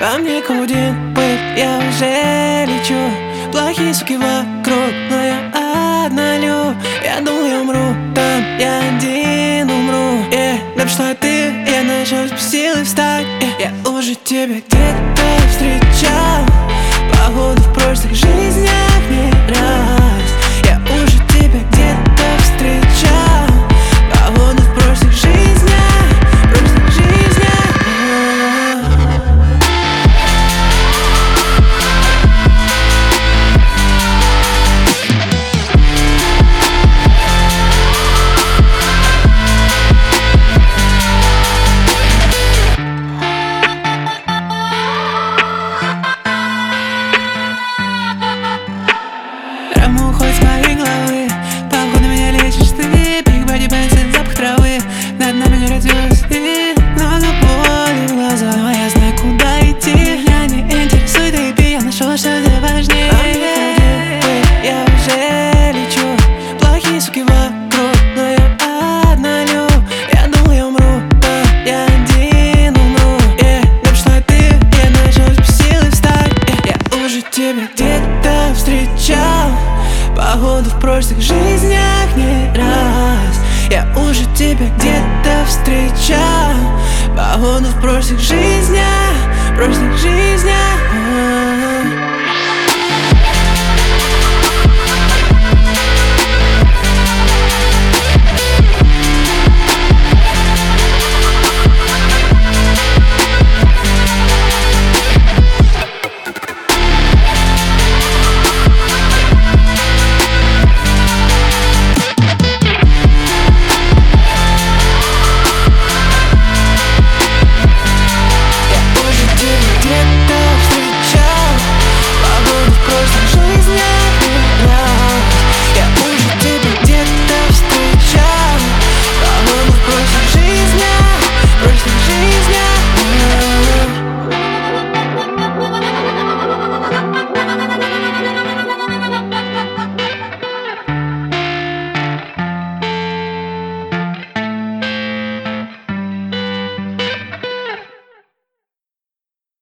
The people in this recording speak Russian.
Во мне кудин пыль, я уже лечу. Плохие суки вокруг, но я однолюб. Я думал, я умру, там я один умру. Да пришла ты, я нашел силы встать. Я уже тебя где-то встречал, походу в прошлых жизнях не раз. Я уже тебя где-то встречал, походу в прошлых жизнях, прошлых жизнях. Драма уходит с моей головы, походу меня лечишь ты. Big body band, запах травы, над нами горят звезды. Много боли в глазах, но я знаю, куда идти. Меня не интересует AP, я нашел что-то важнее. Я уже лечу, плохие суки вокруг, но я однолюб. Я думал, я умру, но я один умру. Да пришла ты, я нашел силы встать. Я уже тебя где-то встречал, походу в прошлых жизнях не раз. Я уже тебя где-то встречал, походу в прошлых жизнях, прошлых жизнях.